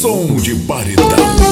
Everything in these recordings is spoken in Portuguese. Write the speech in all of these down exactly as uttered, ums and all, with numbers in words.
Som de paredão.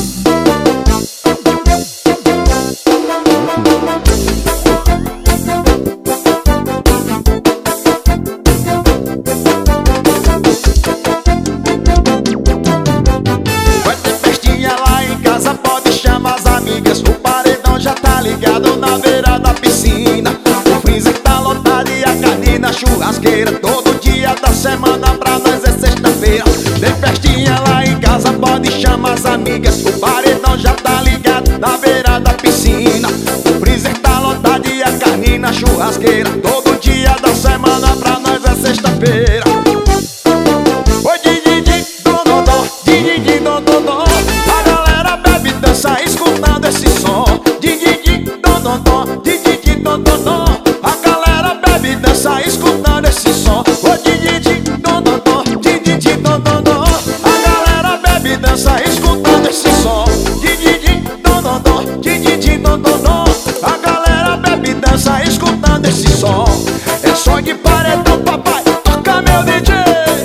O paredão já tá ligado na beira da piscina. O freezer tá lotado e a carne na churrasqueira. Todo dia da semana pra nós é sexta-feira. Tem festinha lá em casa, pode chamar as amigas. O paredão já tá ligado na beira da piscina. O freezer tá lotado e a carne na churrasqueira. Todo dia da semana pra nós é sexta-feira. Oi, di-di-di, dom-dom-dom, di-di-di, dom-dom-dom. A galera bebe, dança, escutando esse som. Di-di-di, dom-dom-dom, di-di-di, dom-dom-dom. A galera bebe, dança, escutando esse som. Oi, di-di-di, dom-dom-dom, di-di-di, dom-dom-dom. A galera bebe, dança, escutando esse som. Di-di-di, dom-dom-dom, di-di-di, dom-dom-dom. A galera bebe, dança, escutando esse som. É som de paredão, papai, toca meu D J.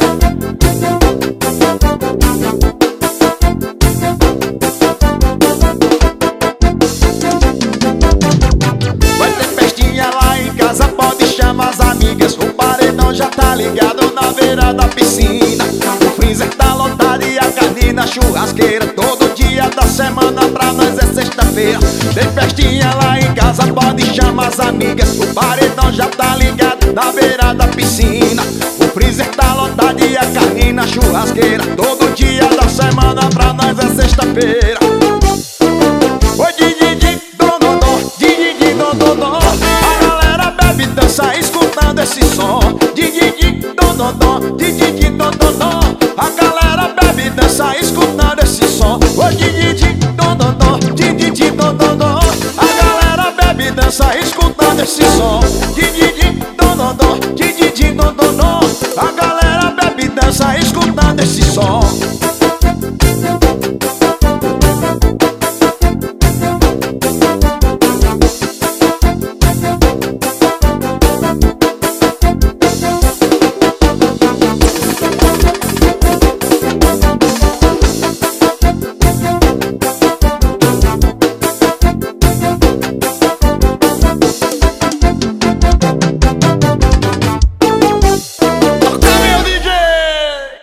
Pode chamar as amigas, o paredão já tá ligado na beira da piscina. O freezer tá lotado e a carne na churrasqueira. Todo dia da semana pra nós é sexta-feira. Tem festinha lá em casa, pode chamar as amigas. O paredão já tá ligado na beira da piscina. O freezer tá lotado e a carne na churrasqueira. Todo dia da semana pra nós é sexta-feira. Oi, di-di-di, dom-dom-dom, di-di-di, dom-dom-dom. Dança escutando esse som. Di-di-di, dom-dom-dom, di-di-di, dom-dom-dom. A galera bebe, dança escutando esse som. Oi,